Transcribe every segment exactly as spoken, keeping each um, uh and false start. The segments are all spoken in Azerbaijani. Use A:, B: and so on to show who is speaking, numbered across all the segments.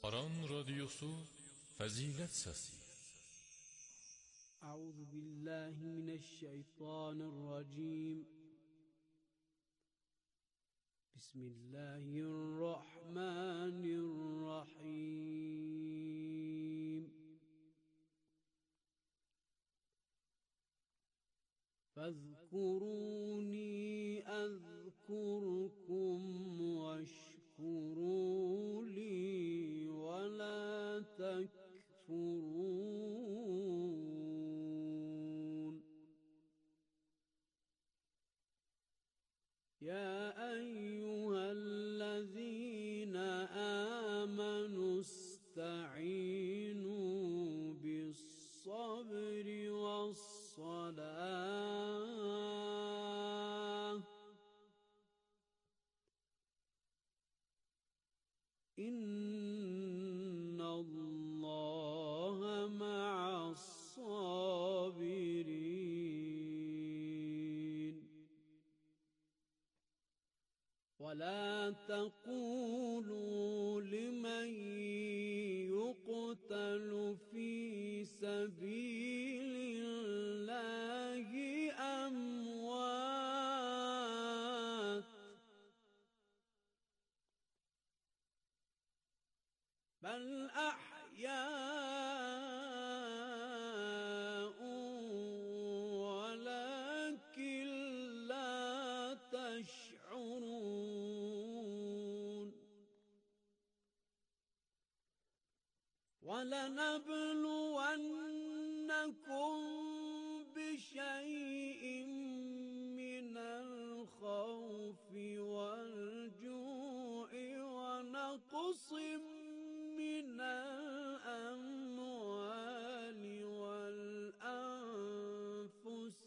A: Aran Radyosu Fazilet Sesi.
B: Euzu billahi mineşşeytanirracim. Bismillahirrahmanirrahim. فاذكروني أذكركم واشكروا لي ولا تكفرون. يا أيها الذين آمنوا استعينوا بالصبر والصلاة إن الله مع الصابرين. ولا تقولوا لمن يقتل في سبيل الله أموات بل أحياء ولكن لا تشعرون. ولنبلونكم بشيء من الخوف والجوع ونقص من الأموال والأنفس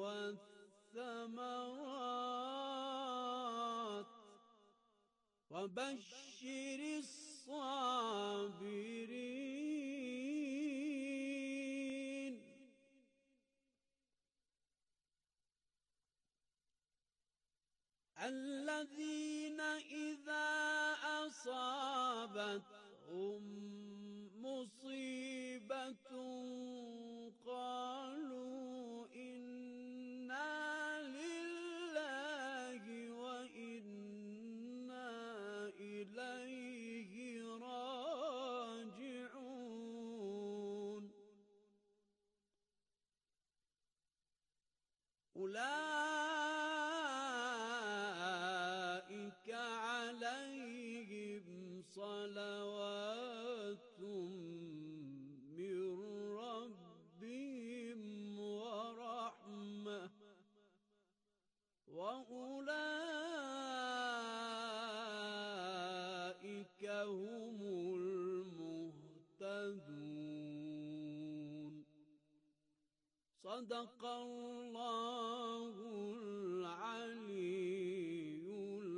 B: والثمرات وبشر الصابرين. الذين إذا أصابتهم مصيبة قالوا إنا لله وإنا إليه راجعون. أولئك عليهم صلوات من ربهم ورحمة وأولئك هم المهتدون. صدق الله العلي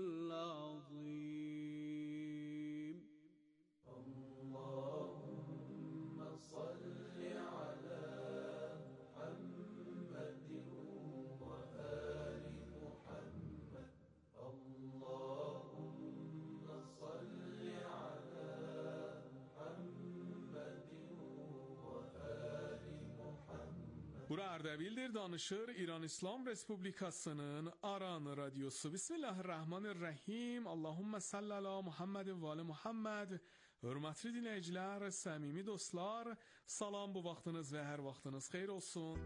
B: العظيم. اللهم صل على محمد وآل محمد. اللهم صل على محمد وآل محمد.
C: Bura Ardabil'dir, danışır İran İslam Respublikası'nın Aran Radyosu. Bismillahirrahmanirrahim. Allahümme salli ala Muhammed ve ali Muhammed. Hürmetli dinleyiciler, samimi dostlar, salam, bu vaxtınız ve her vaxtınız xeyir olsun.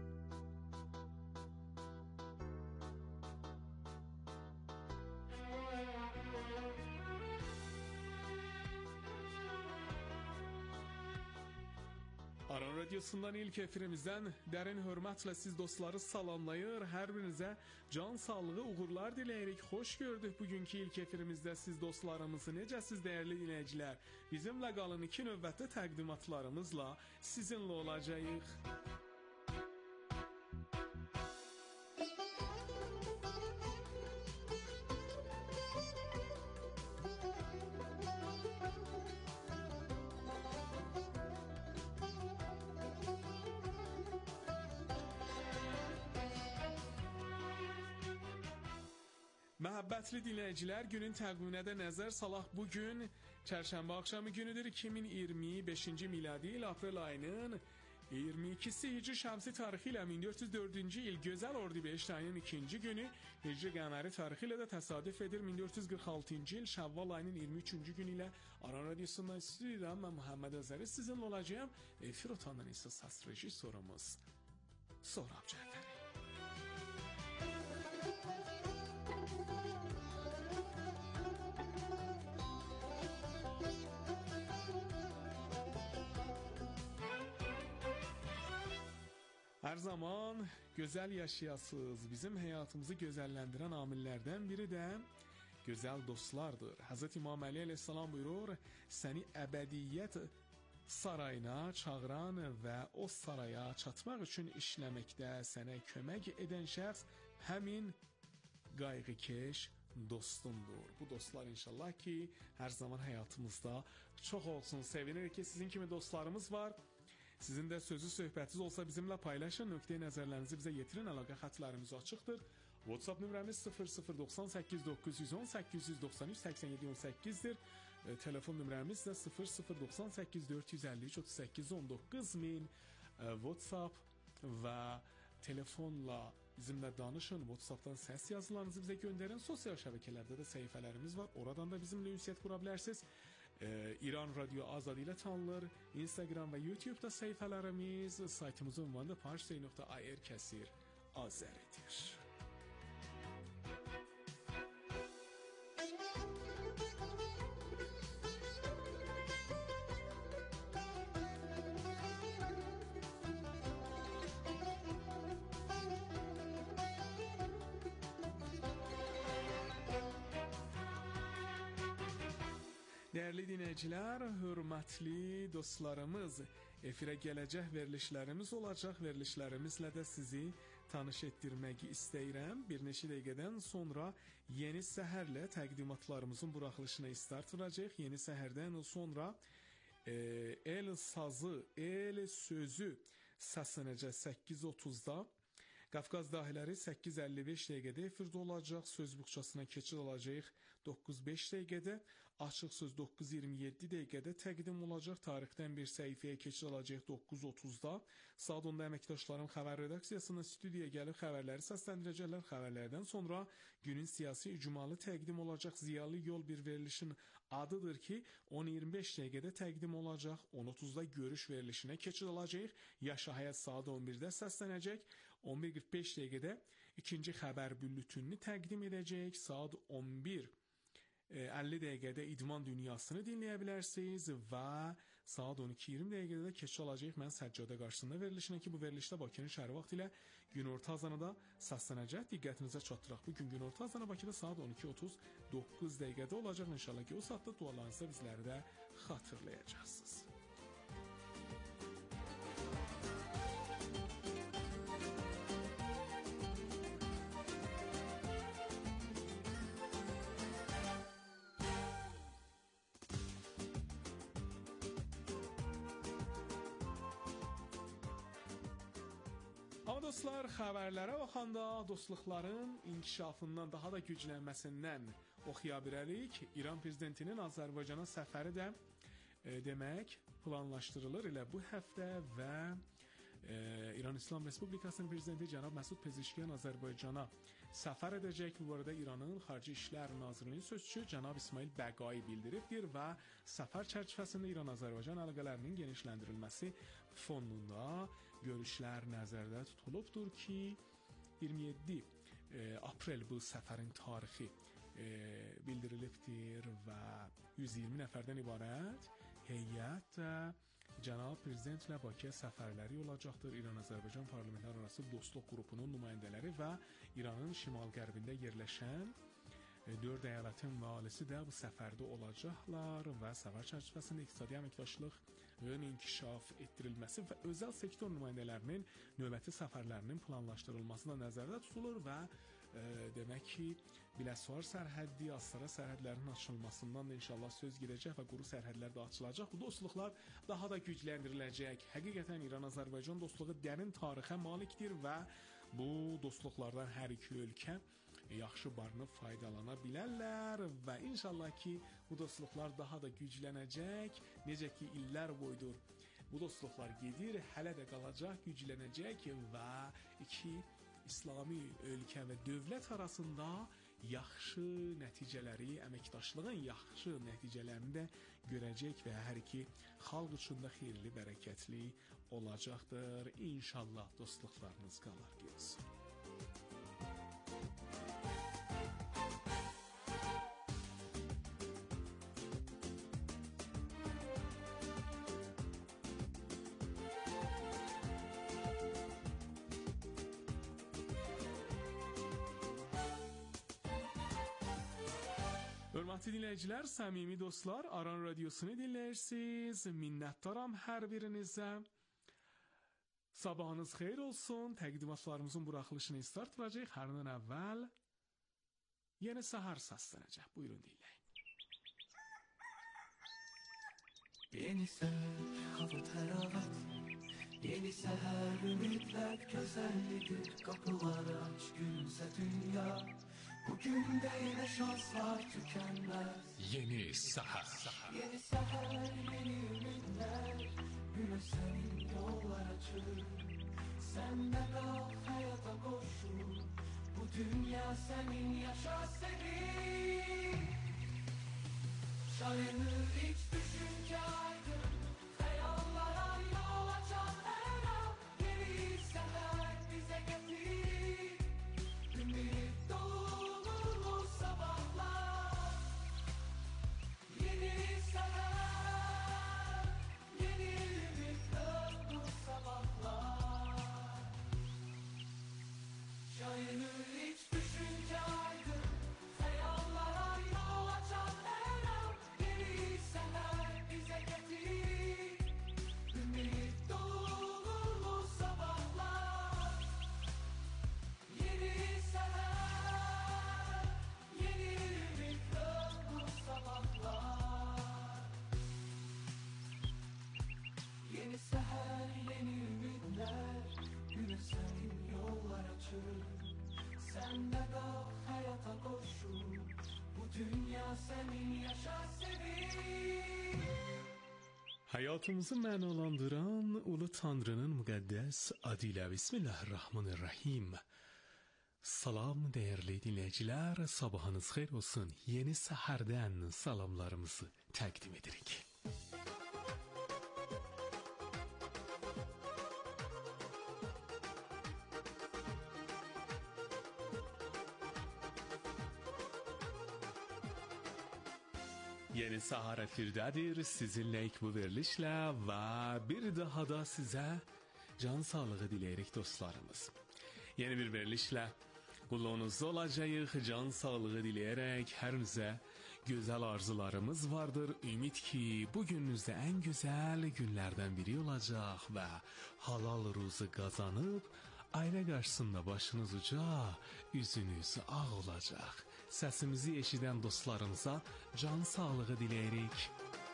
C: Aran Radyosu'ndan ilk efirimizden derin hürmetle siz dostları salamlayır. Her birinize can sağlığı, uğurlar dileyerek hoş gördük bugünkü ilk efirimizde siz dostlarımızı. Necəsiz değerli dinleyiciler? Bizimle kalın, iki növbətli təqdimatlarımızla sizinle olacağıq. Məhəbbətli dinləyicilər, günün təqviminə də nəzər salaq. Bugün çərşənbə axşamı günüdür. iki min iyirmi beşinci miladi il aprel ayının iyirmi ikisi Hicri şəmsi tarixi ilə min dörd yüz dördüncü il gözəl Ordubeşt ayının ikinci günü, Hicri qəməri tarixi ilə də təsadüf edir. min dörd yüz qırx altıncı il Şəvval ayının iyirmi üçüncü günü ilə Aran Radiosundan istəyirəm. Mən Muhammed Azəri sizinlə olacağım. Efir otandan isə səs rejissorumuz Sorab Cəfəri. Hər zaman gözəl yaşayasınız. Bizim həyatımızı gözəlləndirən amillərdən biri də gözəl dostlardır. Həzrət İmam Əli əleyhissalam buyurur, səni əbədiyyət sarayına çağıran və o saraya çatmaq üçün işləməkdə sənə kömək edən şəxs həmin qayğıkeş dostundur. Bu dostlar inşallah ki, hər zaman həyatımızda çox olsun. Sevinirik ki, sizin kimi dostlarımız var. Sizin də sözü söhbətiniz olsa bizimlə paylaşın. Nöqteyi nəzərlərinizi bizə yetirin. Əlaqə xətlərimiz açıqdır. WhatsApp nömrəmiz sıfır sıfır doxsan səkkiz doqquz yüz on səkkiz yüz doxsan üç səksən yeddi on səkkizdir. E, telefon nömrəmiz də sıfır sıfır doxsan səkkiz dörd yüz əlli üç otuz səkkiz on doqquz min. E, WhatsApp və telefonla bizimlə danışın. WhatsApp'dan səs yazılarınızı bizə göndərin. Sosial şəbəkələrdə də səhifələrimiz var. Oradan da bizimlə ünsiyyət qura bilərsiniz. Ee, İran Radyo Azad ilə tanınır. Instagram və YouTube'da səhifələrimiz, saytımızın ünvanı da parstay nöqtə ir kəsir azəridir. Dəyərli dinləyicilər, hörmətli dostlarımız, efirə gələcək verilişlərimiz olacaq. Verilişlərimizlə də sizi tanış etdirmək istəyirəm. Bir neçə dəqiqədən sonra Yeni Səhərlə təqdimatlarımızın buraxılışına start vuracaq. Yeni Səhərdən sonra e, el sazı, el sözü səslənəcək səkkiz otuzda. Qafqaz dahiləri səkkiz əlli beş dəqiqədə efirdə olacaq. Söz buxçasına keçid alacaq doqquz beş dəqiqədə. Açıq söz doqquz iyirmi yeddi dəqiqədə təqdim olacaq. Tarixdən bir səhifəyə keçid alacaq doqquz otuzda. Saat onda əməkdaşlarım xəbər redaksiyasına studiyaya gəlib xəbərləri səsləndirəcəklər. Xəbərlərdən sonra günün siyasi icmalı təqdim olacaq. Ziyalı yol bir verilişin adıdır ki, on iyirmi beş dəqiqədə təqdim olacaq. on otuzda görüş verilişinə keçid alacaq. Yaşa Həyat saat on birdə səslənəcək. on bir qırx beş dəqiqədə ikinci xəbər bülletinini təqdim edəcək. Saat on bir əlli dəqiqədə idman dünyasını dinləyə bilərsiniz və saat on iki iyirmi dəqiqədə də keçid alacaq mən Səccadə qarşısında verilişinə ki, bu verilişdə Bakının şəhəri vaxtı ilə günorta azanı da səslənəcək. Diqqətinizə çatdıraq. Bugün günorta azanı Bakıda saat on iki otuz doqquz dəqiqədə olacaq. İnşallah ki, o saatda dualarınızda bizləri də xatırlayacaqsınız. Amma dostlar, xəbərlərə baxanda dostluqların inkişafından, daha da güclənməsindən oxuya bilərik. İran prezidentinin Azərbaycana səfəri də e, demək planlaşdırılır elə bu həftə və e, İran İslam Respublikasının prezidenti cənab Məsud Pezeşkiyan Azərbaycana səfər edəcək. Bu arada İranın Xarici İşlər Nazirliyinin sözçüsü cənab İsmail Bəqai bildiribdir və səfər çərçivəsində İran-Azərbaycan əlaqələrinin genişləndirilməsi fonunda görüşlər nəzərdə tutulubdur ki, iyirmi yeddi aprel bu səfərin tarixi e, bildirilibdir və yüz iyirmi nəfərdən ibarət heyət cənab prezidentlə Bakıya səfərləri olacaqdır. İran-Azərbaycan parlamentlərarası dostluq qrupunun nümayəndələri və İranın şimal-qərbində yerləşən dörd əyalətin valisi də bu səfərdə olacaqlar və səfər çərçivəsində iqtisadi əməkdaşlığın inkişaf etdirilməsi və özəl sektor nümayəndələrinin növbəti səfərlərinin planlaşdırılması da nəzərdə tutulur və e, demək ki, Biləsuvar sərhəddi, Astara sərhədlərinin açılmasından da inşallah söz gedəcək və quru sərhədlər də açılacaq. Bu dostluqlar daha da gücləndiriləcək. Həqiqətən İran-Azərbaycan dostluğu dərin tarixə malikdir və bu dostluqlardan hər iki ölkə yaxşı barınıb faydalana bilərlər və inşallah ki, bu dostluqlar daha da güclənəcək. Necə ki, illər boydur bu dostluqlar gedir, hələ də qalacaq, güclənəcək və iki İslami ölkə və dövlət arasında yaxşı nəticələri, əməkdaşlığın yaxşı nəticələrini də görəcək və hər iki xalq üçün də xeyirli, bərəkətli olacaqdır. İnşallah dostluqlarınız qalar gəlsin. Hörmətli dinləyicilər, səmimi dostlar, Aran Radiosunu dinləyirsiniz. Minnətdaram hər birinizə. Sabahınız xeyir olsun. Təqdimatlarımızın buraxılışını startlayacaq. Hər an əvvəl yeni səhər səslənəcək. Buyurun dinləyin.
B: Yeni səhər, hava təravət. Yeni səhər, ümidlər gözəllidir. Qapılar aç, gülümsə dünya. Bugün de yine şanslar tükenmez.
A: Yeni səhər.
B: Yeni səhər, yeni ümitler. Güne senin yollar açılır. Sen de kal hayata koşul. Bu dünya senin, yaşa senin. Şayanır hiç düşünce aydın. Hayallara yol açan her an. Yeni səhər bize getir. Ümit dolu sabahlar. Yeni səhər, yeni ümit dolu sabahlar. Şayanır hiç düşünce aydın. Hayallara yol açan her an. Yeni səhər bize getir. Ümit dolu sabahlar. Yeni səhər, yeni ümit dolu sabahlar. Yeni səhər, yeni ümitler. Güne senin yollar açılır. Sen de kal hayata koşul. Bu dünya senin, yaşa sevin.
C: Həyatımızı mənalandıran Ulu Tanrının müqəddəs adı ilə Bismillahirrahmanirrahim. Salam dəyərli dinləyicilər, sabahınız xeyir olsun. Yeni səhərdən salamlarımızı təqdim edirik. Yeni səhər efirdədir, sizinləyik bu verilişlə və bir daha da sizə can sağlığı diləyirik dostlarımız. Yeni bir verilişlə qulluğunuzda olacağıq, can sağlığı diləyərək hər bizə gözəl arzularımız vardır. Ümid ki, bu gününüzdə ən gözəl günlərdən biri olacaq və halal ruzu qazanıb, ailə qarşısında başınız uca, üzünüz ağ olacaq. Səsimizi eşidən dostlarımıza can sağlığı diləyirik.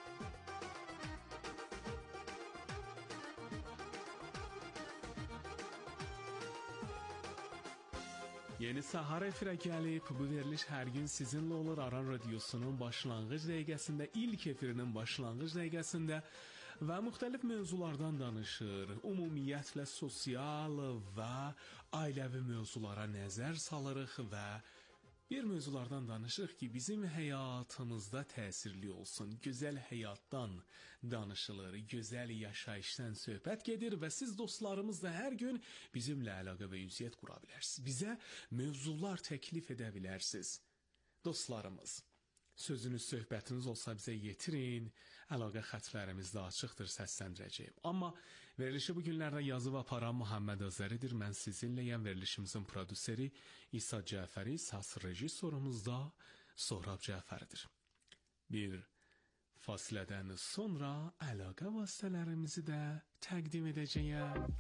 C: Yeni səhər efirə gəlib, bu veriliş hər gün sizinlə olur. Aran Radiosunun başlanğıc dəqiqəsində, ilk efirinin başlanğıc dəqiqəsində və müxtəlif mövzulardan danışır. Ümumiyyətlə sosial və ailəvi mövzulara nəzər salırıq və bir mövzulardan danışırıq ki, bizim həyatımızda təsirli olsun. Gözəl həyatdan danışılır, gözəl yaşayışdan söhbət gedir və siz dostlarımız da hər gün bizimlə əlaqə və ünsiyyət qura bilərsiniz. Bizə mövzular təklif edə bilərsiniz. Dostlarımız, sözünüz, söhbətiniz olsa bizə yetirin. Əlaqə xətlərimiz də açıqdır, səsləndirəcəyim. Amma verilişi bu günlərdə yazıb aparan Muhammed Azəridir. Mən sizinləyəm, verilişimizin prodüseri İsa Cəfəri, səs rejissorumuz da Sohrab Cəfəridir. Bir fasilədən sonra əlaqə vasitələrimizi də təqdim edəcəyəm.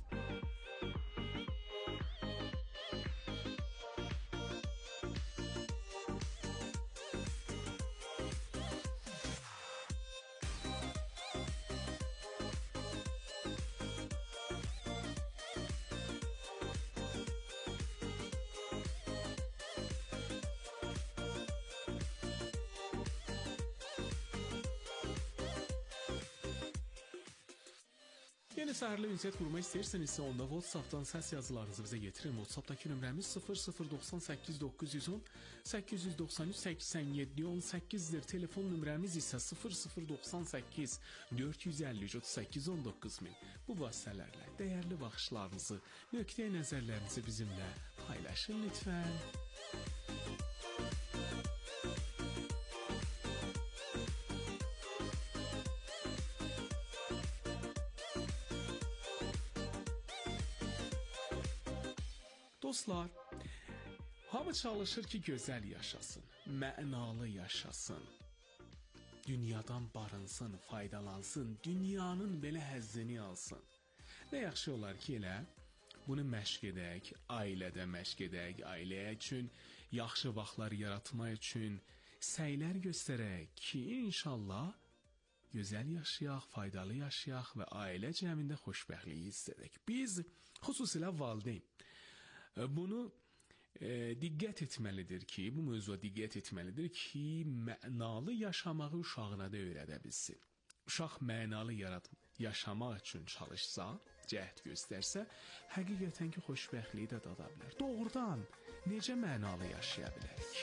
C: Yeni səhərli ünsiyyət qurmaq istəyirsinizsə, onda WhatsApp-dan səs yazılarınızı bizə yetirin. WhatsApp-dakı nömrəmiz sıfır sıfır doxsan səkkiz doqquz yüz on səkkiz yüz doxsan üç səksən yeddi on səkkizdir. Telefon nömrəmiz isə sıfır sıfır doxsan səkkiz dörd yüz əlli üç otuz səkkiz on doqquz min. Bu vasitələrlə dəyərli baxışlarınızı, nöqteyi nəzərlərinizi bizimlə paylaşın lütfən. Dostlar, hamı çalışır ki, gözəl yaşasın, mənalı yaşasın, dünyadan barınsın, faydalansın, dünyanın belə həzzini alsın. Nə yaxşı olar ki, elə bunu məşq edək, ailədə məşq edək, ailəyə üçün, yaxşı vaxtlar yaratmaq üçün səylər göstərək ki, inşallah gözəl yaşayaq, faydalı yaşayaq və ailə cəmində xoşbəxtliyi hiss edək. Biz, xüsusilə valideyn, bunu e, diqqət etməlidir ki, bu mövzuya diqqət etməlidir ki, mənalı yaşamağı uşağına da öyrədə bilsin. Uşaq mənalı yarat yaşamaq üçün çalışsa, cəhd göstərsə, həqiqətən ki, xoşbəxtliyi də dada bilər. Doğrudan necə mənalı yaşaya bilərik?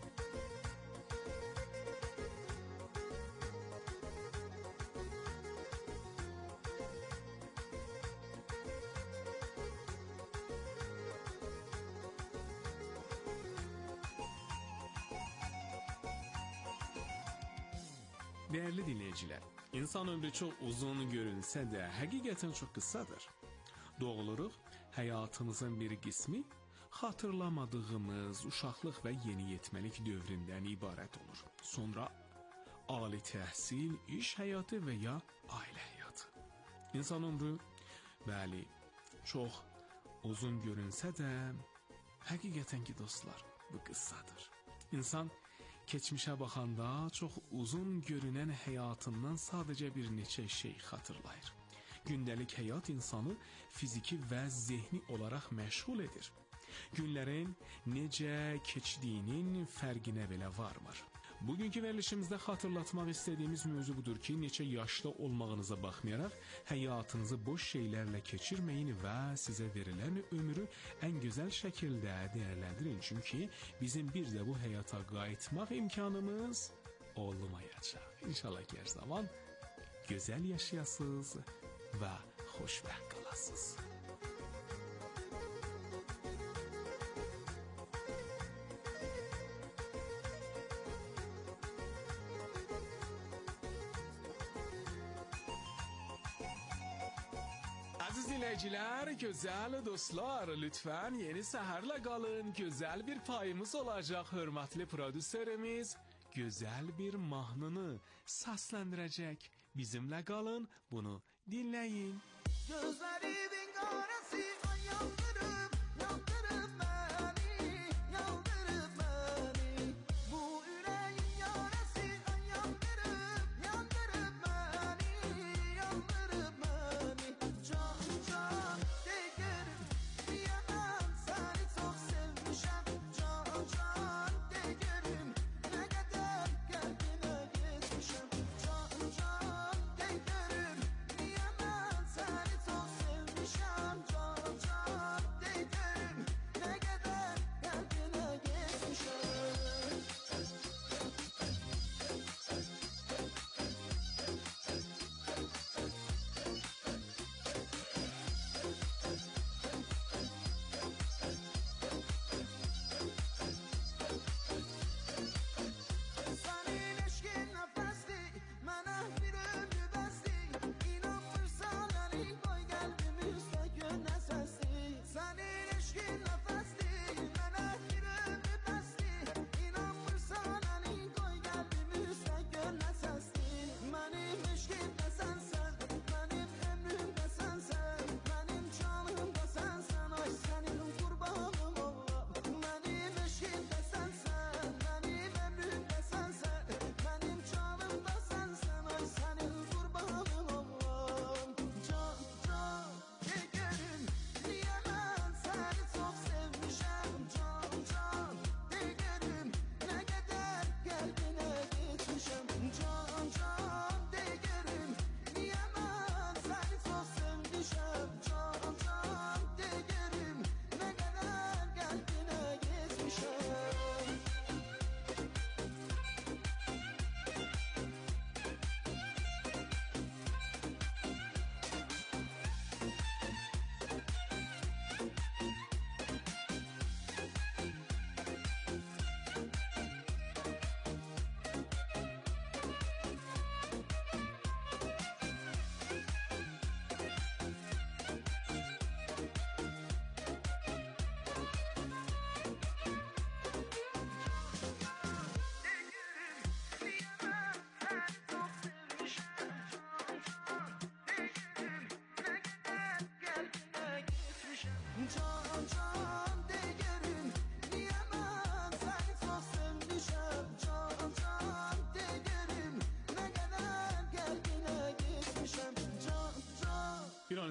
C: Değerli dinleyiciler, insan ömrü çok uzun görünse de həqiqətən çox qısadır. Doğuluruq, həyatımızın bir qismi xatırlamadığımız uşaqlıq və yeniyetməlik dövründən ibarət olur. Sonra ali təhsil, iş həyatı və ya ailə həyatı. İnsan ömrü, bəli, çox uzun görünsə də, həqiqətən ki dostlar, bu qısadır. İnsan keçmişə baxanda çox uzun görünən həyatından sadəcə bir neçə şey xatırlayır. Gündəlik həyat insanı fiziki və zehni olaraq məşğul edir. Günlərin necə keçdiyinin fərqinə belə varmır. Bugünkü verilişimizdə xatırlatmaq istədiyimiz mövzu budur ki, neçə yaşda olmağınıza baxmayaraq, həyatınızı boş şeylərlə keçirməyin və sizə verilən ömrü ən gözəl şəkildə dəyərləndirin. Çünki bizim bir də bu həyata qayıtmaq imkanımız olmayacaq. İnşallah ki, hər zaman gözəl yaşayasınız və xoşbəxt qalasınız. Aziz dinleyiciler, güzel dostlar, lütfen yeni seherle kalın. Güzel bir payımız olacak. Hürmetli prodüserimiz güzel bir mahnını seslendirecek. Bizimle kalın, bunu dinleyin.
B: Gözlerimin karası yandırıp, yandırıp beni, yandırıp beni. Bu yüreğin yarası yandırıp, yandırıp beni, yandırıp beni. Can can değerim, diyemem seni çok sevmişem. Can can değerim, ne kadar kalbime geçmişem. Can can değerim, diyemem seni çok sevmişem.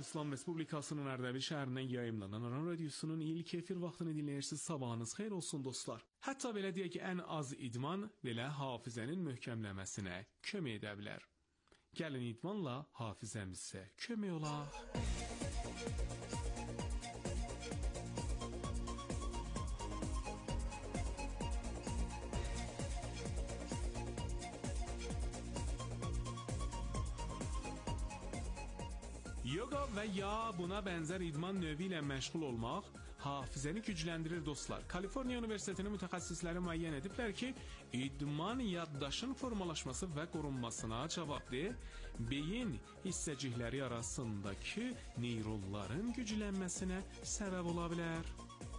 C: İslam Respublikasının Ərdəbil şəhərindən yayımlanan Aran Radiosunun ilk efir vaxtını dinləyirsiniz. Sabahınız xeyir olsun dostlar. Hətta belə deyək ki, ən az idman belə hafizənin möhkəmləməsinə kömək edə bilər. Gəlin idmanla hafizəmizə kömək olaq. Yoga və ya buna bənzər idman növü ilə məşğul olmaq hafizəni gücləndirir dostlar. Kaliforniya Universitetinin mütəxəssisləri müəyyən ediblər ki, idman yaddaşın formalaşması və qorunmasına cavabdeh, beyin hissəcikləri arasındakı neyronların güclənməsinə səbəb ola bilər.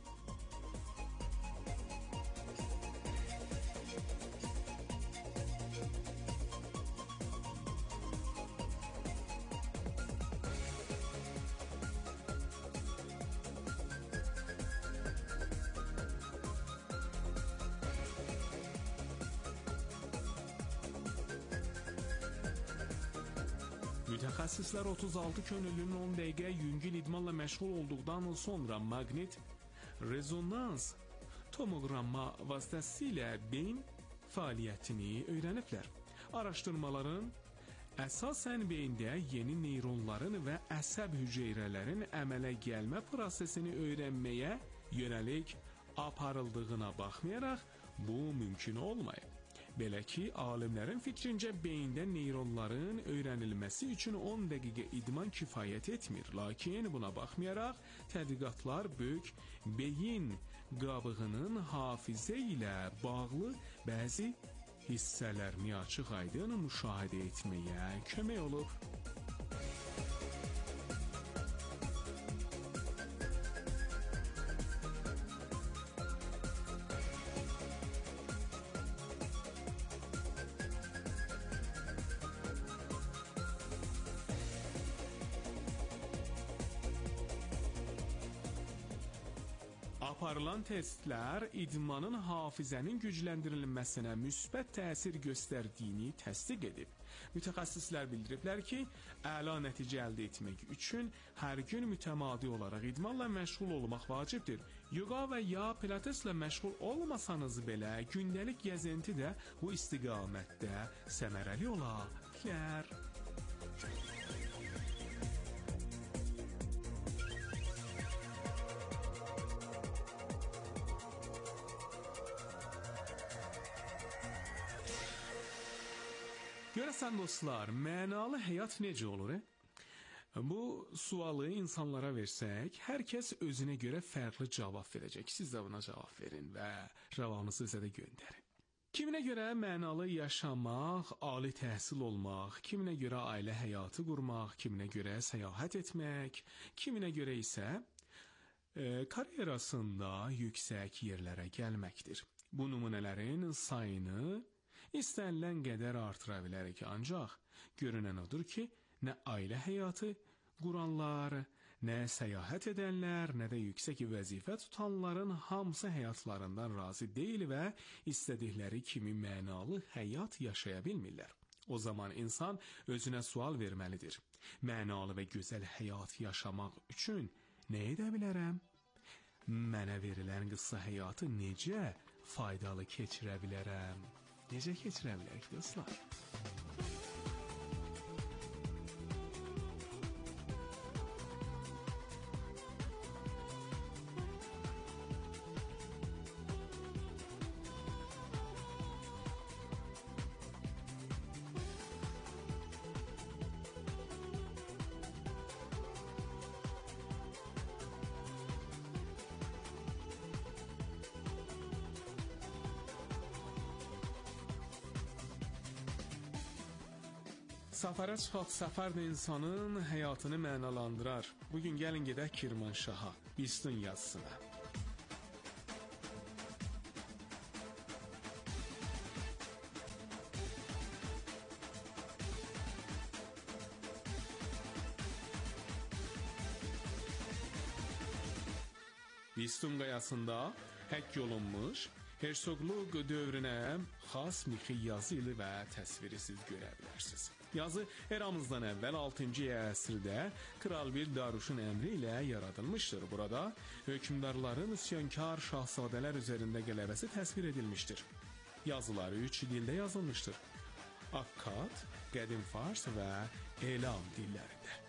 C: Mütəxəssislər otuz altı könüllünün on dəqiqə yüngül idmanla məşğul olduqdan sonra maqnit rezonans tomoqramma vasitəsilə beyin fəaliyyətini öyrəniblər. Araşdırmaların əsasən beyində yeni neyronların və əsəb hüceyrələrin əmələ gəlmə prosesini öyrənməyə yönəlik aparıldığına baxmayaraq bu mümkün olmayıb. Belə ki, alimlərin fikrincə beyində neyronların öyrənilməsi üçün on dəqiqə idman kifayət etmir. Lakin buna baxmayaraq tədqiqatlar böyük beyin qabığının hafizə ilə bağlı bəzi hissələrini açıq-aydın müşahidə etməyə kömək olub. Aparılan testlər idmanın hafizənin gücləndirilməsinə müsbət təsir göstərdiyini təsdiq edib. Mütəxəssislər bildiriblər ki, əla nəticə əldə etmək üçün hər gün mütəmadi olaraq idmanla məşğul olmaq vacibdir. Yoga və ya pilateslə məşğul olmasanız belə gündəlik gəzinti də bu istiqamətdə səmərəli ola bilər. Görəsən dostlar, mənalı həyat necə olur? E? Bu sualı insanlara versək, hər kəs özünə görə fərqli cavab verəcək. Siz də buna cavab verin və cavabınızı bizə də göndərin. Kiminə görə mənalı yaşamaq, ali təhsil olmaq, kiminə görə ailə həyatı qurmaq, kiminə görə səyahət etmək, kiminə görə isə e, karyerasında yüksək yerlərə gəlməkdir. Bu nümunələrin sayını İstənilən qədər artıra bilərik, ancaq görünən odur ki, nə ailə həyatı quranlar, nə səyahət edənlər, nə də yüksək vəzifə tutanların hamısı həyatlarından razı deyil və istədikləri kimi mənalı həyat yaşaya bilmirlər. O zaman insan özünə sual verməlidir. Mənalı və gözəl həyat yaşamaq üçün nə edə bilərəm? Mənə verilən qısa həyatı necə faydalı keçirə bilərəm? Necə keçirə bilərik dostlar? Səfərə çıxaq, səfər də insanın həyatını mənalandırar. Bugün gəlin gedək Kirmanşaha, Bistun yazısına. Bistun qayasında həkk olunmuş Hersoqluq dövrünə xas mixi yazı ili və təsviri siz görə bilərsiniz. Yazı eramızdan əvvəl altıncı əsrdə Kral bir Daruşun əmri ilə yaradılmışdır. Burada hökmdarların üsyankar şahzadələr üzərində qələbəsi təsvir edilmişdir. Yazıları üç dildə yazılmışdır. Akkad, qədim fars və elam dillərində.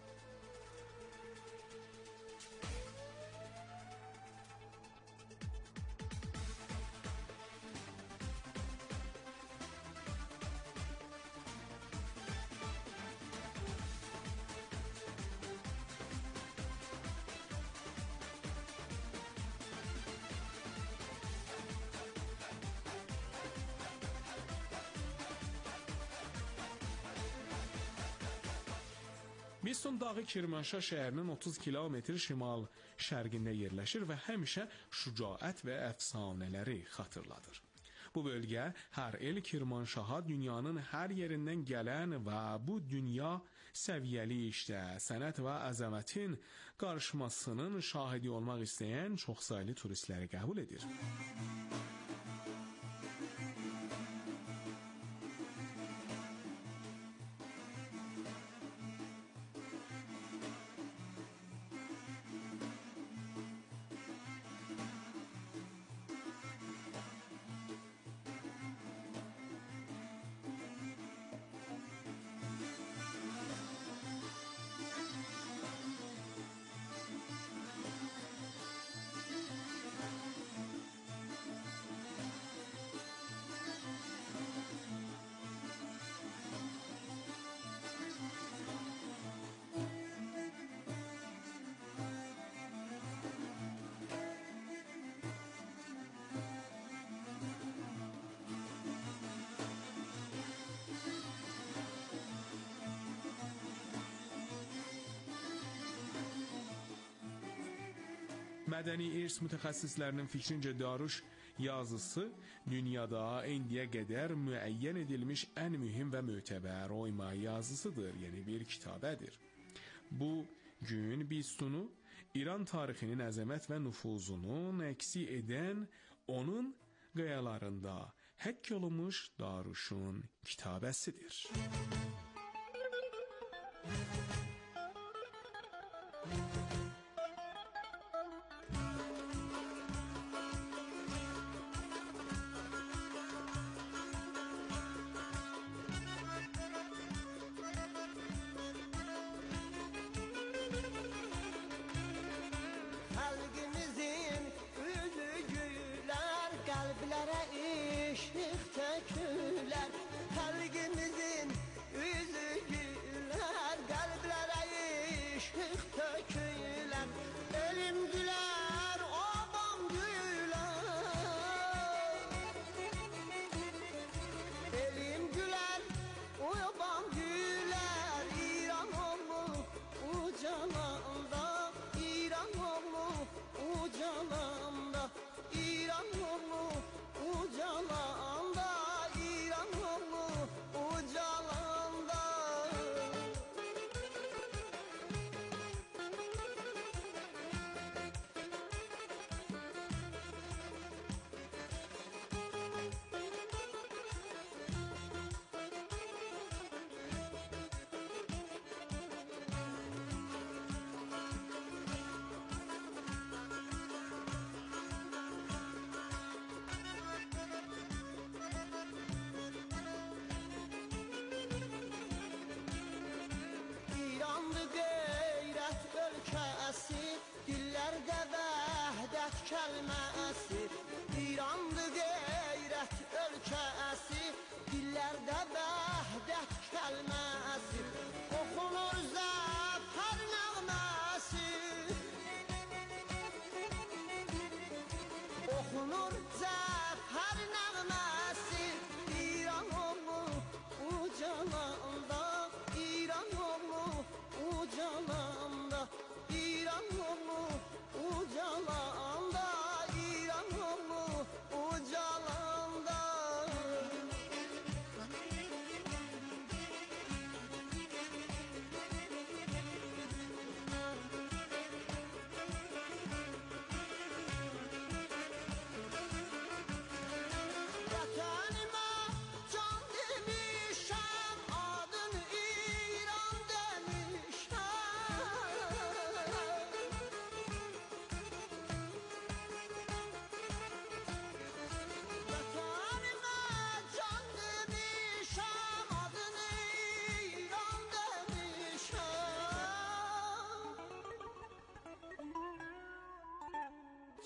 C: Biston dağı Kirmanşah şəhərinin otuz kilometr şimal şərqində yerləşir və həmişə şücaət və əfsanələri xatırladır. Bu bölgə hər il Kirmanşaha dünyanın hər yerindən gələn və bu dünya səviyyəli işdə, sənət və əzəmətin qarışmasının şahidi olmaq istəyən çoxsaylı turistləri qəbul edir. Mədəni irs mütəxəssislərinin fikrincə Daruş yazısı dünyada indiyə qədər müəyyən edilmiş ən mühüm və mötəbər oyma yazısıdır, yəni bir kitabədir. Bu gün Bistunu İran tarixinin əzəmət və nüfuzunun əksi edən onun qayalarında həkk olunmuş Daruşun kitabəsidir.
B: Dillərdə vəhdət kəlməsi, İrandır qeyrət ölkəsi, dillərdə vəhdət kəlməsi, oxunur zəfər nəğməsi, oxunur zəfər nəğməsi, İran oğlu ucalanda, İran oğlu ucalanda, İran oğlu ucalanda, İran oğlu ucalanda.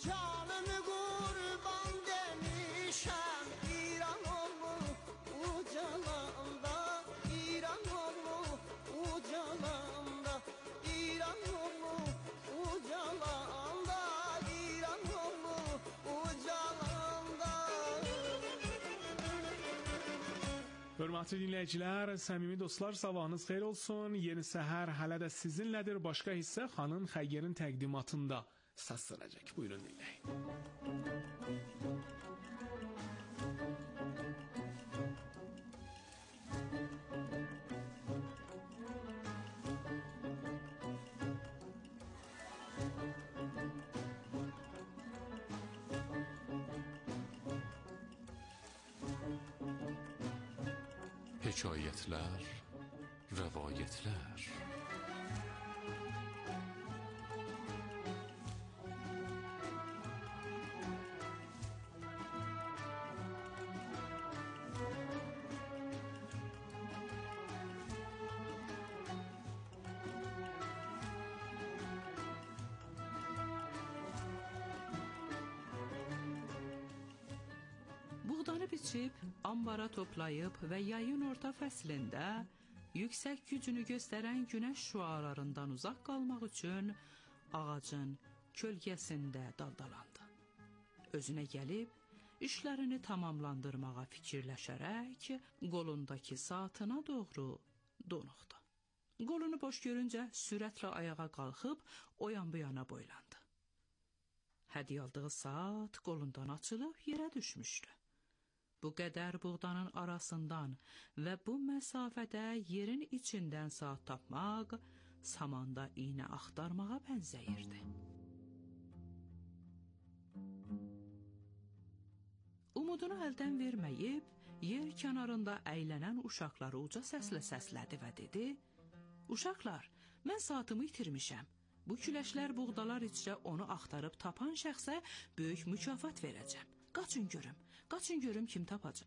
B: canını kurban demişem İran oğlu ucalanda İran oğlu ucalanda İran oğlu ucalanda İran oğlu ucalanda.
C: Hörmətli dinləyicilər, səmimi dostlar, sabahınız xeyir olsun. Yeni səhər hələ də sizinlədir. Başqa hissə xanım Xəyyərin təqdimatında səslənəcək. Buyurun dinləyin.
A: Hekayetler, revayetler.
D: Buğdanı biçib, ambara toplayıb və yayın orta fəslində yüksək gücünü göstərən günəş şüalarından uzaq qalmaq üçün ağacın kölgəsində daldalandı. Özünə gəlib, işlərini tamamlandırmağa fikirləşərək qolundakı saatına doğru donuxdu. Qolunu boş görüncə sürətlə ayağa qalxıb o yan bu yana boylandı. Hədiyyə aldığı saat qolundan açılıb yerə düşmüşdü. Bu qədər buğdanın arasından və bu məsafədə yerin içindən saat tapmaq samanda iynə axtarmağa bənzəyirdi. Umudunu əldən verməyib, yer kənarında əylənən uşaqları uca səslə səslədi və dedi: "Uşaqlar, mən saatımı itirmişəm. Bu küləşlər buğdalar içrə onu axtarıb tapan şəxsə böyük mükafat verəcəm. Qaçın görüm, qaçın görüm kim tapacaq."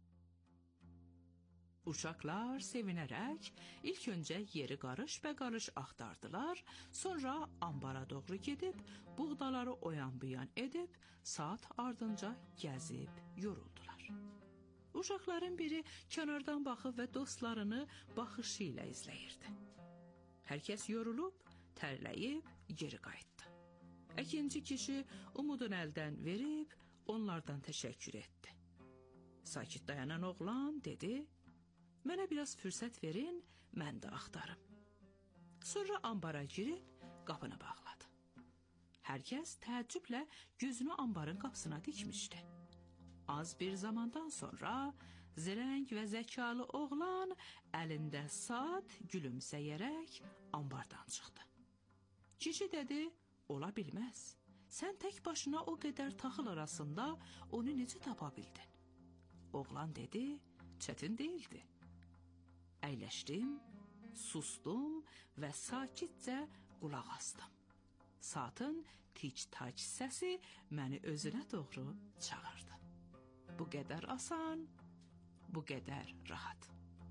D: Uşaqlar sevinərək ilk öncə yeri qarış bə qarış axtardılar, sonra ambara doğru gedib, buğdaları oyan buyan edib, saat ardınca gəzib yoruldular. Uşaqların biri kənardan baxıb və dostlarını baxışı ilə izləyirdi. Hər kəs yorulub, tərləyib, geri qayıtdı. Əkinci kişi umudunu əldən verib, onlardan təşəkkür etdi. Sakit dayanan oğlan dedi: "Mənə biraz fürsət verin, mən də axtarım." Sonra ambara girib, qapını bağladı. Hər kəs təəccüblə gözünü ambarın qapısına dikmişdi. Az bir zamandan sonra zirəng və zəkalı oğlan əlində saat gülümsəyərək ambardan çıxdı. Kişi dedi: "Ola bilməz. Sən tək başına o qədər taxıl arasında onu necə tapa bildin?" Oğlan dedi: "Çətin değildi. Əyləşdim, sustum və sakitcə qulaq asdım. Saatın tic-tac səsi məni özünə doğru çağırdı. Bu qədər asan, bu qədər rahat."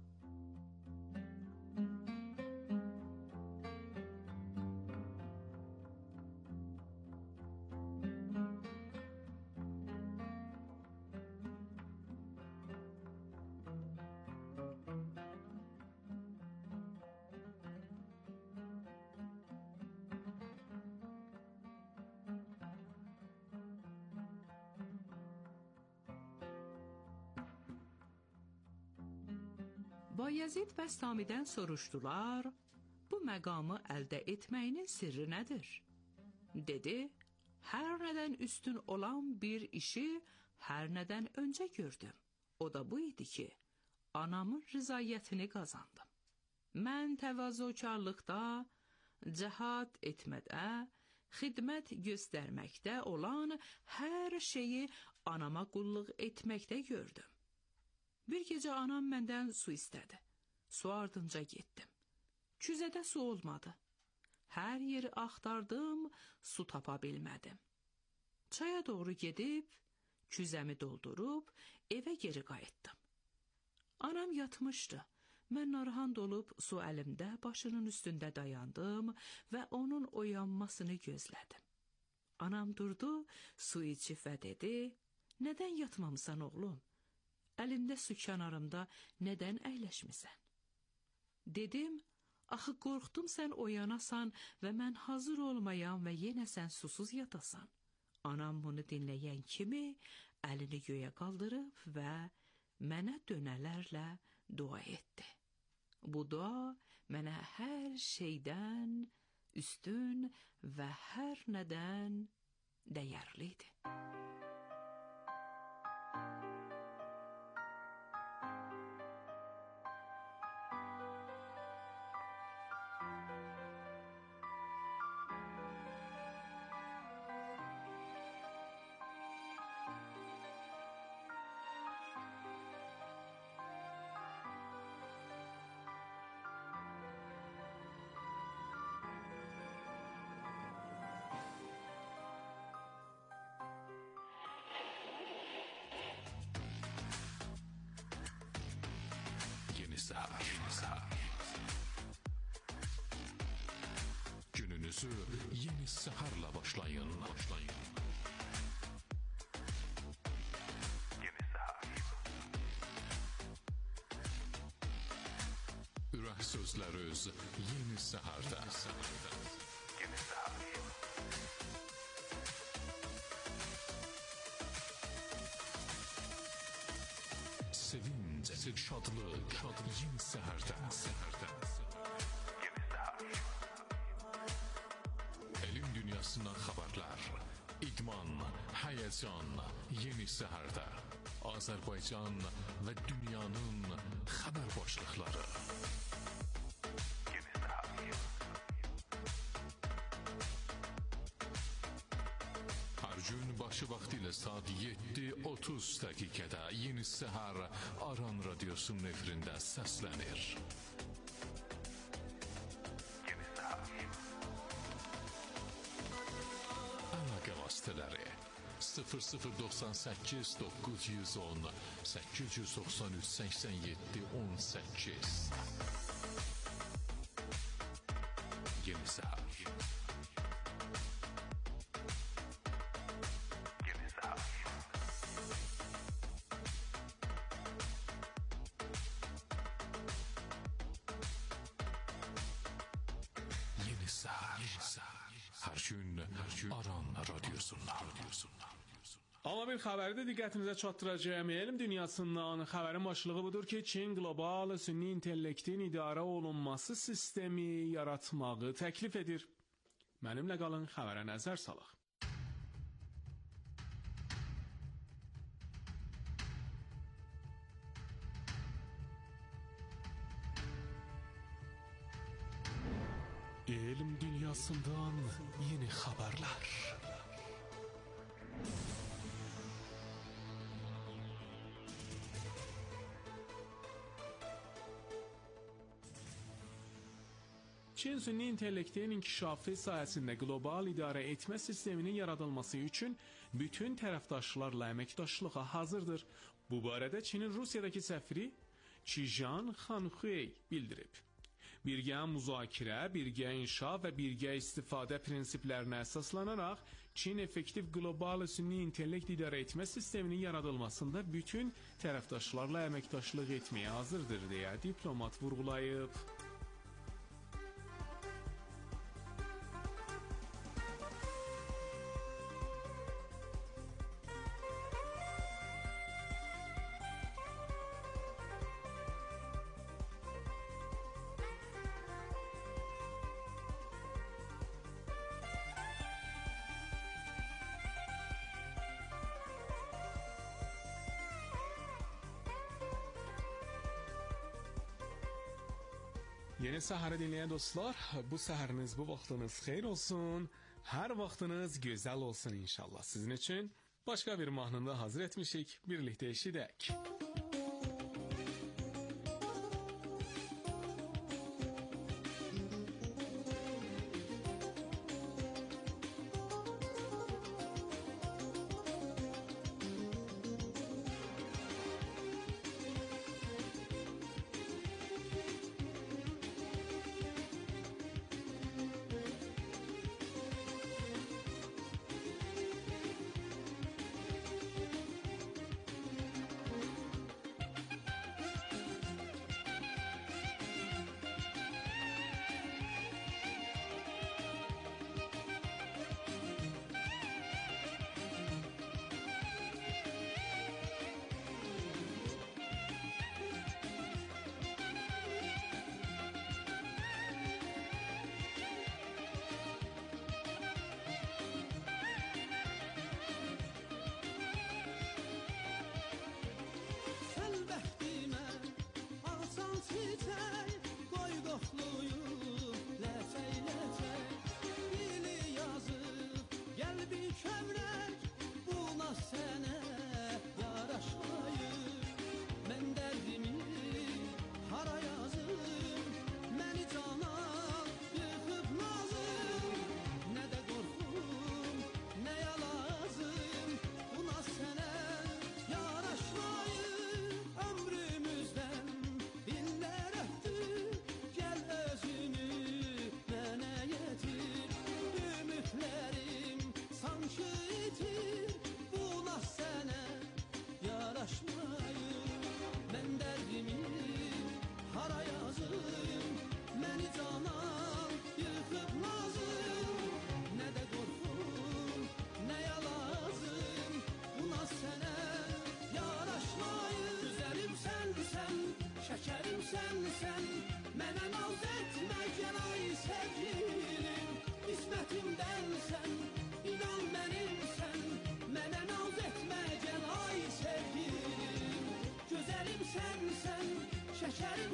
D: Bayezid və Samidən soruşdular: "Bu məqamı əldə etməyinin sirri nədir?" Dedi: "Hər nədən üstün olan bir işi hər nədən öncə gördüm. O da bu idi ki, anamın rızayətini qazandım. Mən təvazökarlıqda, cəhad etmədə, xidmət göstərməkdə olan hər şeyi anama qulluq etməkdə gördüm. Bir gecə anam məndən su istədi. Su ardınca getdim. Küzədə su olmadı. Hər yeri axtardım, su tapa bilmədim. Çaya doğru gedib, küzəmi doldurub, evə geri qayıtdım. Anam yatmışdı. Mən narahat olub su əlimdə başının üstündə dayandım və onun oyanmasını gözlədim. Anam durdu, su içib və dedi, nədən yatmamısan oğlum? Əlində su kənarımda nədən əyləşmisən? Dedim, axı qorxdum sən oyanasan və mən hazır olmayam və yenə sən susuz yatasan. Anam bunu dinləyən kimi əlini göyə qaldırıb və mənə dönələrlə dua etdi. Bu dua mənə hər şeydən üstün və hər nədən dəyərli idi.
A: Yeni Səhər, Yeni Səhər. Gününüzü Yeni Səhərlə başlayın. başlayın. Yeni Səhər. Ürək sözləri öz Yeni Səhərdə. Yeni Səhər. Sevinç, şadlıq, Yeni Səhərdə. Yeni Səhər. Elm dünyasından xəbərlər, idman, həyəcan, Yeni Səhərdə. Azərbaycan və dünyanın xəbər başlıqları. Yeni Səhər. Hər gün başı vaxtı ilə saat yeddi otuz dəqiqədə Yeni Səhər Aran Radiosunun efirində səslənir. Yeni Səhər. Əlaqə vasitələri sıfır sıfır doxsan səkkiz doqquz yüz on səkkiz yüz doxsan üç səksən yeddi on səkkiz. Yeni Səhər. Hər gün Aran Radiosundan.
C: Amma bir xəbəri də diqqətinizə çatdıracağım. Elm dünyasından xəbərin başlığı budur ki, Çin qlobal süni intellektin idarə olunması sistemi yaratmağı təklif edir. Mənimlə qalın, xəbərə nəzər salaq. Elm dünyasından yeni xəbərlər. Çin süni intellektin inkişafı sayəsində qlobal idarə etmə sisteminin yaradılması üçün bütün tərəfdaşlarla əməkdaşlığa hazırdır. Bu barədə Çinin Rusiyadakı səfiri Çijan Xanxuey bildirib. Birgə müzakirə, birgə inşa və birgə istifadə prinsiplərinə əsaslanaraq Çin effektiv qlobal süni intellekt idarə etmə sisteminin yaradılmasında bütün tərəfdaşlarla əməkdaşlıq etməyə hazırdır deyə diplomat vurğulayıb. Yeni Səhəri dinləyən dostlar, bu səhəriniz, bu vaxtınız xeyir olsun, hər vaxtınız gözəl olsun inşallah. Sizin üçün başqa bir mahnını hazır etmişik, birlikdə eşidək.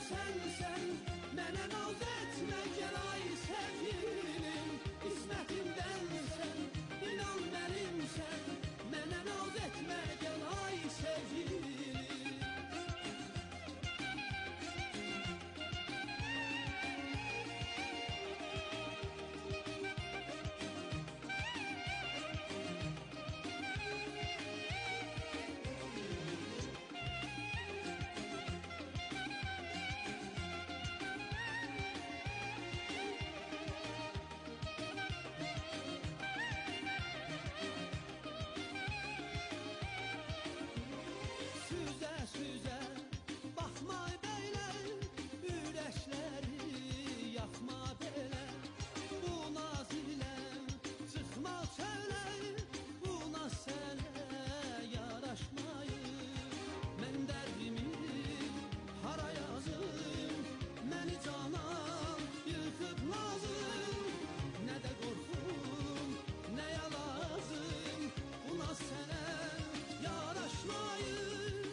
B: sensən, mənə naz etmə gəl ay sevgilim. İsmətimdənsən, inan mənimsən, mənə naz etmə gəl ay sevgilim. Süzə, baxma belə, ürəkləri yaxma belə. Bu naz ilə çıxma çölə, bu naz sənə yaraşmayır. Mən dərdimi hara yazım, məni cana yıxıb nazım. Nə də qorxum, nəyə lazım, bu naz sənə yaraşmayır.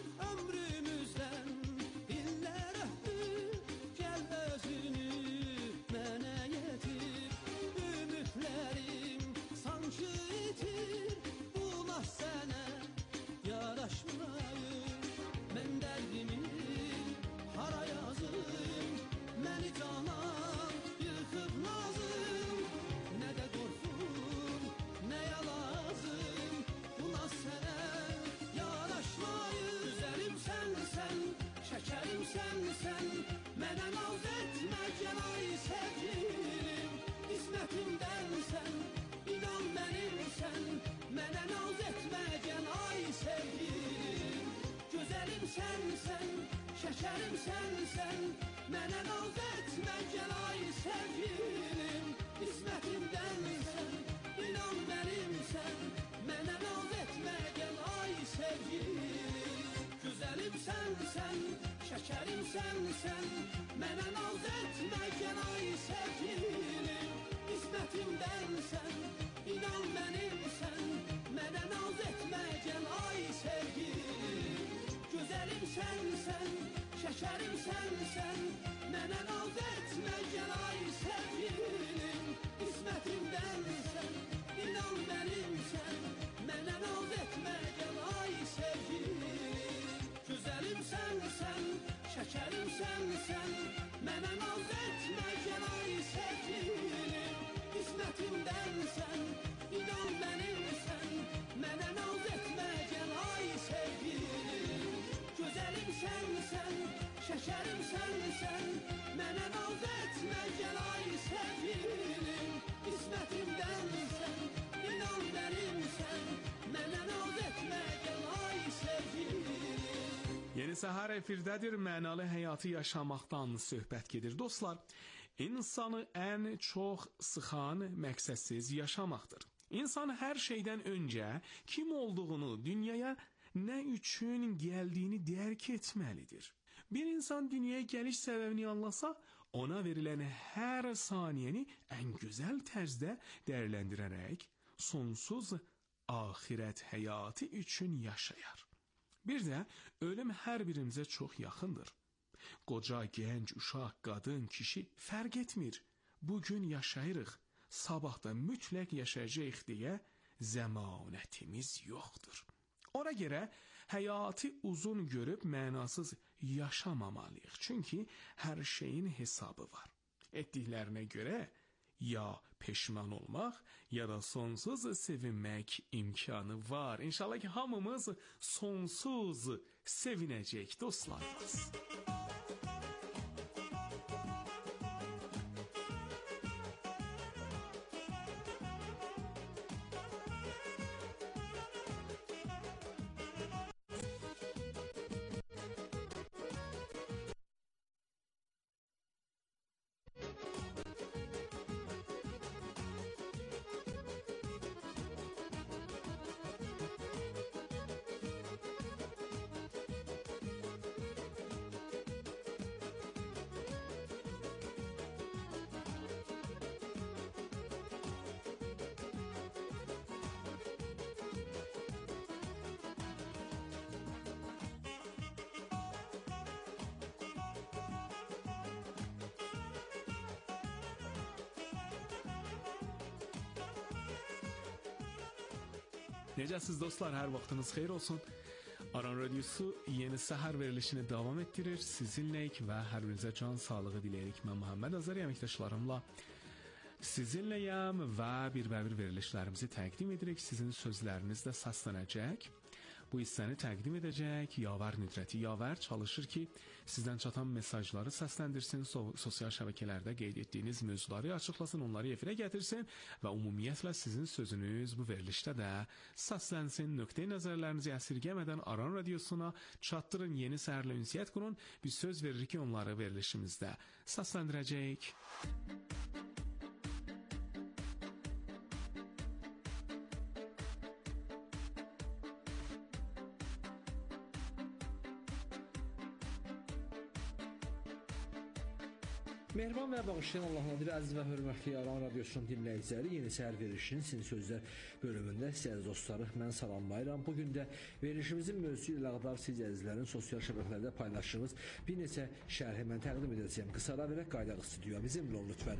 B: Sənsən, mənə naz etmə gəl ay sevgilim. İsmətimdənsən, inan mənimsən, mənə naz etmə gəl ay sevgilim. Gözəlim sənsən, şəkərim sənsən, mənə naz etmə gəl ay sevgilim. İsmətimdənsən, inan mənimsən, mənə naz etmə gəl ay sevgilim. Gözəlim sənsən, şəkərim sənsən, mənə naz etmə gəl ay sevgilim. İsmətimdənsən, inan mənimsən, mənə naz etmə gəl ay sevgilim. Gözəlim sənsən, şəkərim sənsən, mənə naz etmə gəl ay sevgilim. İsmətimdənsən, inan mənimsən, mənə naz etmə gəl ay sevgilim. Gözəlim sənsən, şəkərim sənsən, mənə naz etmə gəl ay sevgilim. İsmətimdənsən, inan mənimsən, mənə naz etmə gəl ay sevgilim. Gözəlim sənsən, şəkərim sənsən, mənə naz etmə gəl ay sevgilim. İsmətimdənsən, inan mənimsən, mənə naz etmə gəl ay sevgilim.
C: Yeni Səhər efirdədir, mənalı həyatı yaşamaqdan söhbət gedir. Dostlar, insanı ən çox sıxan məqsədsiz yaşamaqdır. İnsan hər şeydən öncə kim olduğunu, dünyaya nə üçün gəldiyini dərk etməlidir. Bir insan dünyaya gəliş səbəbini anlasa, ona verilən hər saniyəni ən gözəl tərzdə dəyərləndirərək sonsuz axirət həyatı üçün yaşayar. Bir də ölüm hər birimizə çox yaxındır. Qoca, gənc, uşaq, qadın, kişi fərq etmir. Bugün yaşayırıq, sabah da mütləq yaşayacağıq deyə zəmanətimiz yoxdur. Ona görə həyatı uzun görüb mənasız yaşamamalıyıq. Çünki hər şeyin hesabı var. Etdiklərinə görə ya peşman olmaq, ya da sonsuz sevinmək imkanı var. İnşallah ki, hamımız sonsuz sevinəcək dostlarımız. Necəsiz dostlar, hər vaxtınız xeyir olsun. Aran Radyosu yeni səhər verilişini davam etdirir. Sizinləyik və hər birinizə can sağlığı diləyirik. Mən Muhammed Azər, əməkdaşlarımla sizinləyəm və bir-bə-bir verilişlərimizi təqdim edirik. Sizin sözləriniz də səslənəcək. Bu hissəni təqdim edəcək Yavər Nüdrəti. Yavər çalışır ki, sizdən çatan mesajları səsləndirsin, so sosial şəbəkələrdə qeyd etdiyiniz mövzuları açıqlasın, onları efirə gətirsin və ümumiyyətlə sizin sözünüz bu verilişdə də səslənsin. Nöqteyi nəzərlərinizi əsirgəmədən Aran Radiosuna çatdırın, yeni səhərlə ünsiyyət qurun. Biz söz veririk ki, onları verilişimizdə səsləndirəcək.
E: Mehriban və bağışlayan Allahın adıyla əziz və hörmətli Aran Radiosunun dinləyiciləri, yeni səhər verilişinin Sin Sözlər bölümündə sizə dostları mən salamlayıram. Bugün də verilişimizin mövzusu ilə əlaqədar siz əzizlərin sosial şəbəkələrdə paylaşdığınız bir neçə şərhi mən təqdim edəcəyəm. Qısa ara verək, qaydaq stüdyoya bizimlə olun lütfən.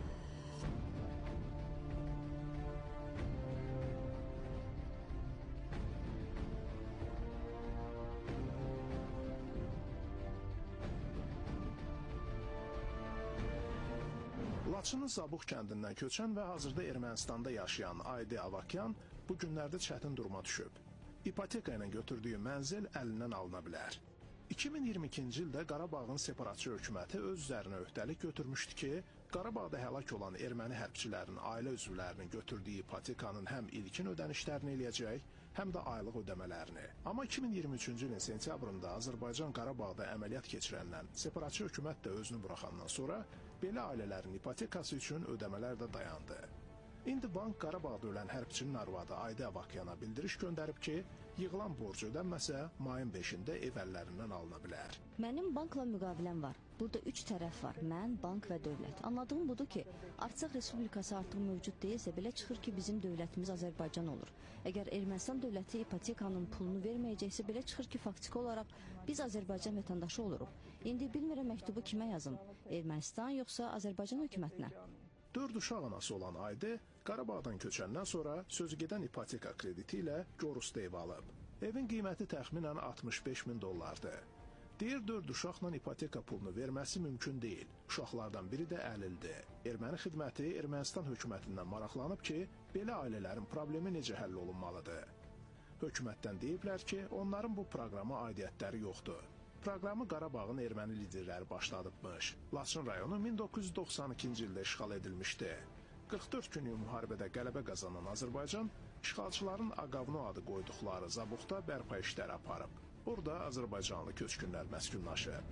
F: Laçının Zabuq kəndindən köçən və hazırda Ermənistanda yaşayan Aydi Avakyan bu günlərdə çətin duruma düşüb. İpoteka ilə götürdüyü mənzil əlindən alına bilər. iki min iyirmi ikinci ildə Qarabağın separatçı hökuməti öz üzərinə öhdəlik götürmüşdü ki, Qarabağda həlak olan erməni hərbçilərin ailə üzvlərinin götürdüyü ipotekanın həm ilkin ödənişlərini eləyəcək, həm də aylıq ödəmələrini. Amma iki min iyirmi üçüncü ilin sentyabrında Azərbaycan Qarabağda əməliyyat keçirəndən separatçı hökumət də özünü buraxandan sonra belə ailələrin ipotekası üçün ödəmələr də dayandı. İndi bank Qarabağda ölən hərbçinin arvadı Aydi Avakyana bildiriş göndərib ki, yığılan borc ödənməsə mayın beşində ev əllərindən alına bilər.
G: Mənim bankla müqaviləm var. Burada üç tərəf var. Mən, bank və dövlət. Anladığım budur ki, Artsaq Respublikası artıq mövcud deyilsə, belə çıxır ki, bizim dövlətimiz Azərbaycan olur. Əgər Ermənistan dövləti ipotekanın pulunu verməyəcəksə, belə çıxır ki, faktiki olaraq biz Azərbaycan vətəndaşı oluruq. İndi bilmirəm məktubu kimə yazım? Ermənistan yoxsa Azərbaycan hökumətinə?
F: Dörd uşaq anası olan Aydi, Qarabağdan köçəndən sonra sözügedən ipoteka krediti ilə Gorusda ev alıb. Evin qiyməti təxminən altmış beş min dollardır. Deyir, dörd uşaqla ipoteka pulunu verməsi mümkün deyil. Uşaqlardan biri də əlildir. Erməni xidməti Ermənistan hökumətindən maraqlanıb ki, belə ailələrin problemi necə həll olunmalıdır. Hökumətdən deyiblər ki, onların bu proqrama aidiyyətləri yoxdur. Proqramı Qarabağın erməni liderləri başladıbmış. Laçın rayonu min doqquz yüz doxsan ikinci ildə işğal edilmişdi. qırx dörd günlük müharibədə qələbə qazanan Azərbaycan işğalçıların Aqavno adı qoyduqları Zabuqda bərpa işləri aparıb. Burada Azərbaycanlı köçkünlər məskunlaşıb.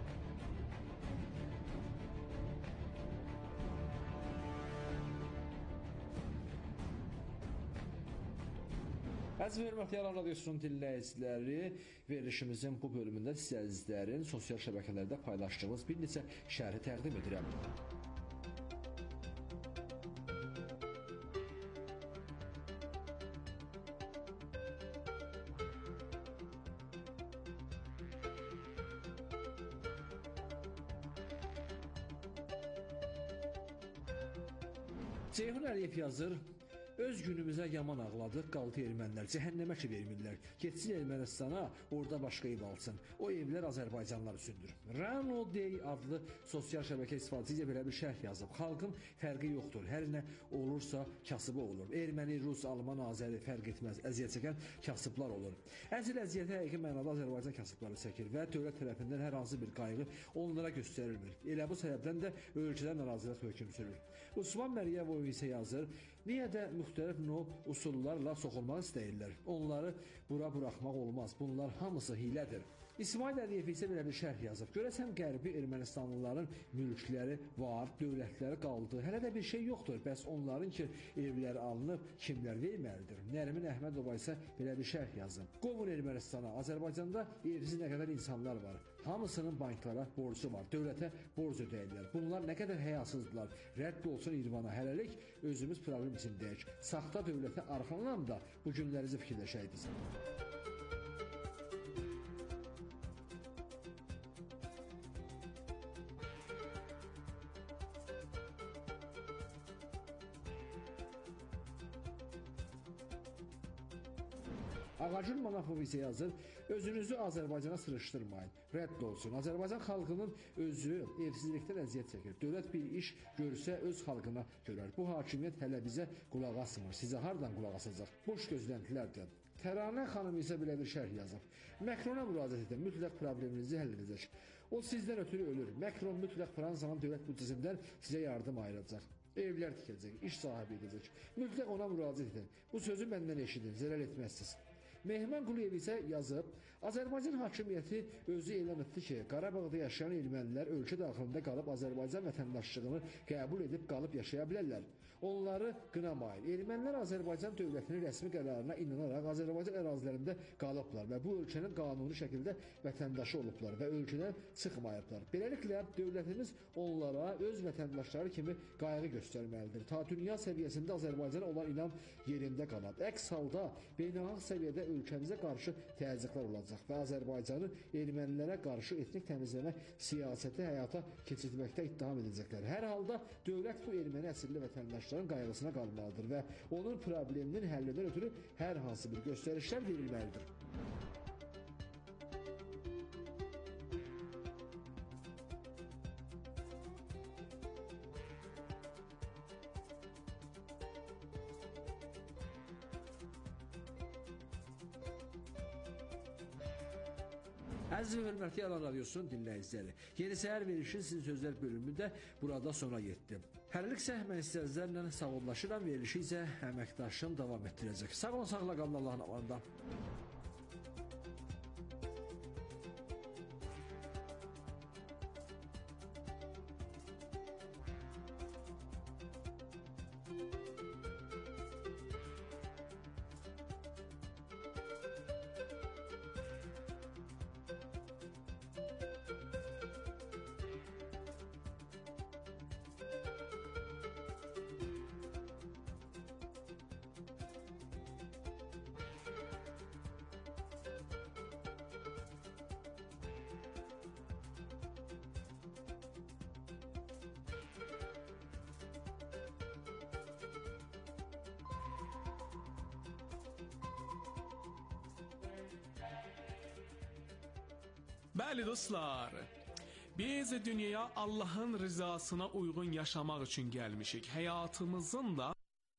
E: Əziz və hörmətli Aran Radiosunun dinləyiciləri, verilişimizin bu bölümündə sizə əzizlərin sosial şəbəkələrdə paylaşdığımız bir neçə şərhi təqdim edirəm. Ceyhun Əliyev yazır, öz günümüzə yaman ağladıq, qaldı ermənilər, cəhənnəmə ki vermirlər. Getsin Ermənistana, orada başqa ev alsın. O evlər Azərbaycanlar üçündür. Rano Day adlı sosial şəbəkə istifadəçisi belə bir şərh yazıb. Xalqın fərqi yoxdur, hər nə olursa kasıbı olur. Erməni, Rus, Alman, Azəri fərq etməz, əziyyət çəkən kasıblar olur. Əsl əziyyəti həqiqi mənada Azərbaycan kasıbları çəkir və dövlət tərəfindən hər hansı bir qayğı onlara göstərilmir. Elə bu səbəbdən də ölkədə narazılıq hökm sürür. Osman Məryəvov isə yazır, niyə də müxtəlif növ usullarla soxulmaq istəyirlər? Onları bura buraxmaq olmaz. Bunlar hamısı hilədir. İsmail Əliyev isə belə bir şərh yazıb. Görəsən qərbi Ermənistanlıların mülkləri var, dövlətləri qaldı. Hələ də bir şey yoxdur. Bəs onların ki, evləri alınıb, kimlər verməlidir? Nərimin Əhmədova isə belə bir şərh yazıb. Qovun Ermənistana, Azərbaycanda evsiz nə qədər insanlar var. Hamısının banklara borcu var, dövlətə borc ödəyirlər. Bunlar nə qədər həyasızdılar. Rədd olsun İrvana. Hələlik özümüz problem içindəyik. Saxta dövlətə arxalanan da bu günlərinizi fikirləşəydiniz. Ağacın Manafov isə yazır, özünüzü Azərbaycana sırışdırmayın, rədd olsun. Azərbaycan xalqının özü evsizlikdən əziyyət çəkir. Dövlət bir iş görsə öz xalqına görər. Bu hakimiyyət hələ bizə qulaq asmır. Sizə hardan qulaq asacaq? Boş gözləntilərdir. Təranə xanım isə belə bir şərh yazıb. Makrona müraciət edin, mütləq probleminizi həll edəcək. O sizdən ötürü ölür. Makron mütləq Fransanın dövlət büdcəsindən sizə yardım ayıracaq. Evlər tikəcək, iş sahibi edəcək. Mütləq ona müraciət edin. Bu sözü məndən eşidin, zərər etməzsiniz. Mehman Quliyev isə yazıb, Azərbaycan hakimiyyəti özü elan etdi ki, Qarabağda yaşayan ermənilər ölkə daxilində qalıb Azərbaycan vətəndaşlığını qəbul edib qalıb yaşaya bilərlər. Onları qınamayın. Ermənilər Azərbaycan dövlətinin rəsmi qərarına inanaraq Azərbaycan ərazilərində qalıblar və bu ölkənin qanuni şəkildə vətəndaşı olublar və ölkədən çıxmayıblar. Beləliklə, dövlətimiz onlara öz vətəndaşları kimi qayğı göstərməlidir. Ta dünya səviyyəsində Azərbaycana olan inam yerində qalab. Əks halda beynəlxalq səviyyədə ölkəmizə qarşı təzyiqlər olacaq və Azərbaycanı ermənilərə qarşı etnik təmizləmə siyasəti həyata keçirməkdə ittiham edəcəklər. Hər halda dövlət bu erməni əsilli vətəndaşların qayğısına qalmalıdır və onun probleminin həllindən ötürü hər hansı bir göstərişlər verilməlidir. Əziz və hörmətli Alan Radiosunun dinləyiciləri, Yeni Səhər verilişin Sizin Sözlər bölümündə burada sona yetdi. Hərliksə mən istəyizlərlə sağollaşıram, verilişi isə əməkdaşım davam etdirəcək. Sağ olun, sağla qalın Allahın amanında.
C: Bəli dostlar, biz dünyaya Allahın rızasına uyğun yaşamaq üçün gəlmişik. Həyatımızın da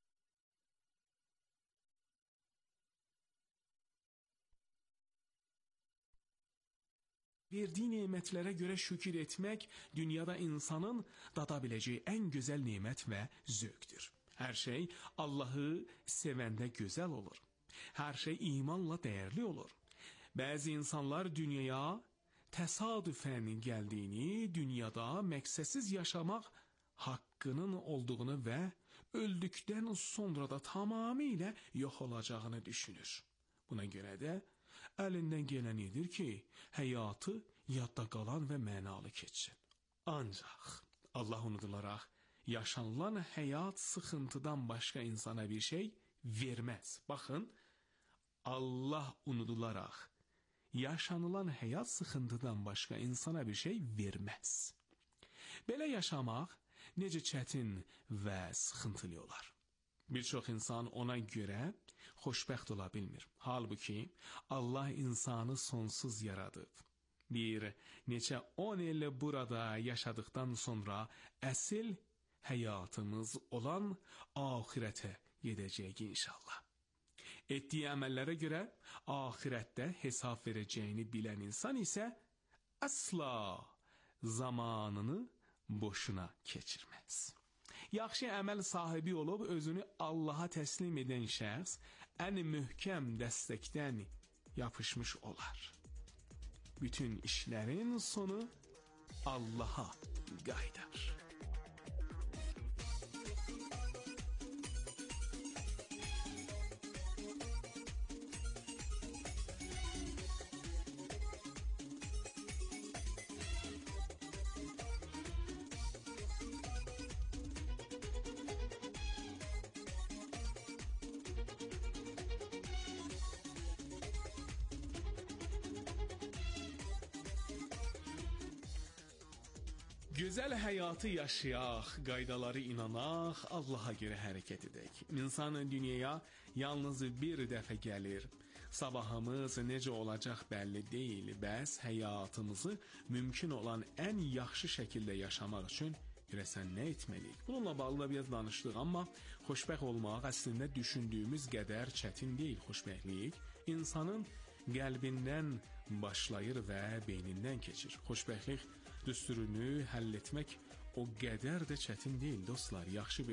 C: verdiyi nemətlərə görə şükür etmək dünyada insanın dada biləcəyi ən gözəl nemət və zövqdür. Hər şey Allahı sevəndə gözəl olur. Hər şey imanla dəyərli olur. Bəzi insanlar dünyaya təsadüfən gəldiyini, dünyada məqsədsiz yaşamaq haqqının olduğunu və öldükdən sonra da tamamilə yox olacağını düşünür. Buna görə də əlindən gələn edir ki, həyatı yadda qalan və mənalı keçsin. Ancaq Allah unudularaq yaşanılan həyat sıxıntıdan başqa insana bir şey verməz. Baxın, Allah unudularaq yaşanılan həyat sıxıntıdan başqa insana bir şey verməz. Belə yaşamaq necə çətin və sıxıntılı olar. Bir çox insan ona görə xoşbəxt ola bilmir. Halbuki Allah insanı sonsuz yaradıb. Bir neçə on il burada yaşadıktan sonra əsl həyatımız olan ahirətə gedəcəyik inşallah. Etdiyi əməllərə görə ahirətdə hesab verəcəyini bilən insan isə əsla zamanını boşuna keçirməz. Yaxşı əməl sahibi olub özünü Allaha təslim edən şəxs ən möhkəm dəstəkdən yapışmış olar. Bütün işlərin sonu Allaha qaydar. Gözəl həyatı yaşayaq, qaydaları inanaq, Allaha görə hərəkət edək. İnsan dünyaya yalnız bir dəfə gəlir. Sabahımız necə olacaq bəlli deyil. Bəs həyatımızı mümkün olan ən yaxşı şəkildə yaşamaq üçün görəsən nə etməliyik? Bununla bağlı da biraz danışdıq, amma xoşbəxt olmaq əslində düşündüyümüz qədər çətin deyil. Xoşbəxtlik insanın qəlbindən başlayır və beynindən keçir. Xoşbəxtlik düsturunu həll etmək o qədər də çətin deyil dostlar. Yaxşı bir